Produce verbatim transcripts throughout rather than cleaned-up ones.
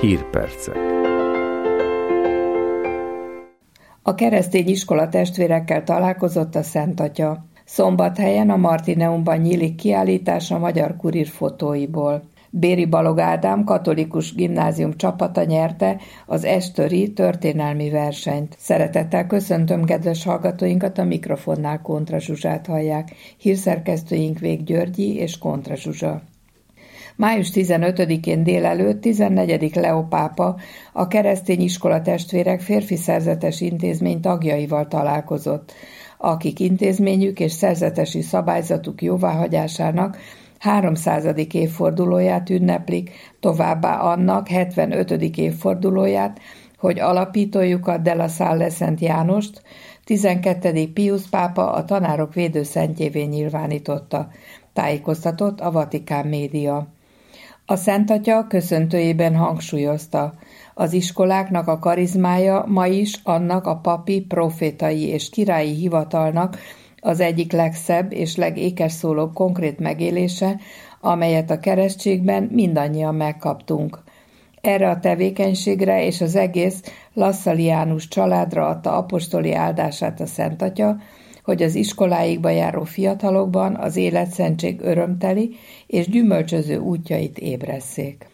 Hírpercek. A keresztény iskola testvérekkel találkozott a Szent Atya. Szombathelyen a Martineumban nyílik kiállítás a Magyar Kurír fotóiból. Béri Balogh Ádám katolikus gimnázium csapata nyerte az Estöri történelmi versenyt. Szeretettel köszöntöm kedves hallgatóinkat, a mikrofonnál Kontra Zsuzsát hallják. Hírszerkesztőink Vég Györgyi és Kontra Zsuzsa. május tizenötödikén délelőtt tizennegyedik Leó pápa a keresztény iskola testvérek férfi szerzetes intézmény tagjaival találkozott, akik intézményük és szerzetesi szabályzatuk jóváhagyásának háromszázadik évfordulóját ünneplik, továbbá annak hetvenötödik évfordulóját, hogy alapítójukat de la Salle Szent Jánost tizenkettedik Piusz pápa a tanárok védőszentjévé nyilvánította, tájékoztatott a Vatikán média. A Szent Atya köszöntőjében hangsúlyozta, az iskoláknak a karizmája ma is annak a papi, profétai és királyi hivatalnak az egyik legszebb és legékesszólóbb konkrét megélése, amelyet a keresztségben mindannyian megkaptunk. Erre a tevékenységre és az egész lasszaliánus családra adta apostoli áldását a Szent Atya, hogy az iskoláikba járó fiatalokban az életszentség örömteli és gyümölcsöző útjait ébresszék.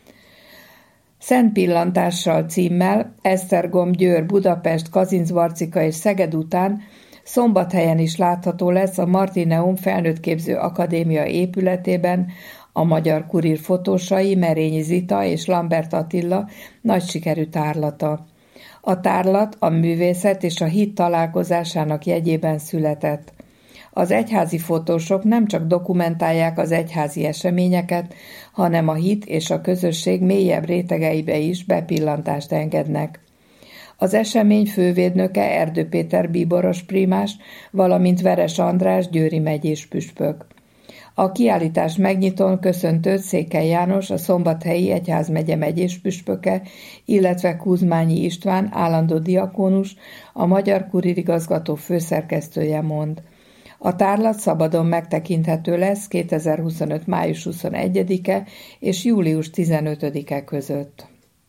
Szent pillantással címmel Esztergom, Győr, Budapest, Kazincbarcika és Szeged után Szombathelyen is látható lesz a Martineum Felnőttképző Akadémia épületében a Magyar Kurír fotósai Merényi Zita és Lambert Attila nagy sikerű tárlata. A tárlat a művészet és a hit találkozásának jegyében született. Az egyházi fotósok nem csak dokumentálják az egyházi eseményeket, hanem a hit és a közösség mélyebb rétegeibe is bepillantást engednek. Az esemény fővédnöke Erdő Péter bíboros prímás, valamint Veres András győri megyés püspök. A kiállítás megnyitón köszöntött Székely János, a Szombathelyi Egyházmegye megyés püspöke, illetve Kuzmányi István állandó diakónus, a Magyar Kurír igazgató főszerkesztője mond. A tárlat szabadon megtekinthető lesz kétezer-huszonöt. május huszonegyedike és július tizenötödike között.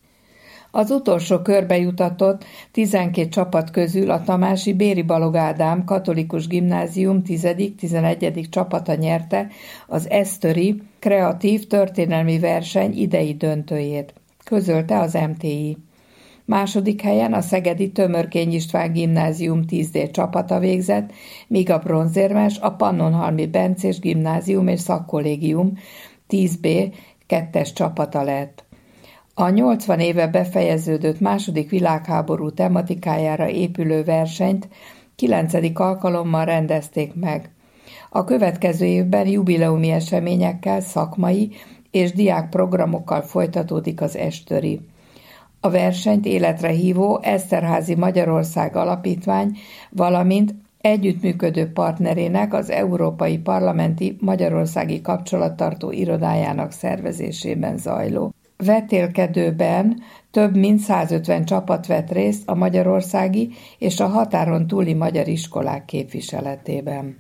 Az utolsó körbe jutatott tizenkét csapat közül a tamási Béri Balogh Ádám katolikus gimnázium tizedik-tizenegyedik csapata nyerte az Estöri kreatív történelmi verseny idei döntőjét, közölte az em té i. Második helyen a szegedi Tömörkény István gimnázium tíz dé csapata végzett, míg a bronzérmes a Pannonhalmi Bencés gimnázium és szakkollégium tíz bé kettes csapata lett. A nyolcvan éve befejeződött második világháború tematikájára épülő versenyt kilencedik alkalommal rendezték meg. A következő évben jubileumi eseményekkel, szakmai és diákprogramokkal folytatódik az Estöri. A versenyt életre hívó Eszterházy Magyarország Alapítvány, valamint együttműködő partnerének, az Európai Parlamenti Magyarországi Kapcsolattartó Irodájának szervezésében zajló vetélkedőben több mint százötven csapat vett részt a magyarországi és a határon túli magyar iskolák képviseletében.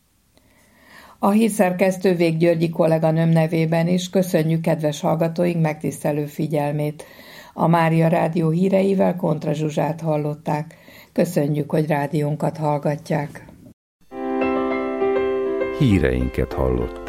A hírszerkesztő Vég Györgyi kolléganőm nevében is köszönjük kedves hallgatóink megtisztelő figyelmét. A Mária Rádió híreivel Kontra Zsuzsát hallották. Köszönjük, hogy rádiónkat hallgatják. Híreinket hallott.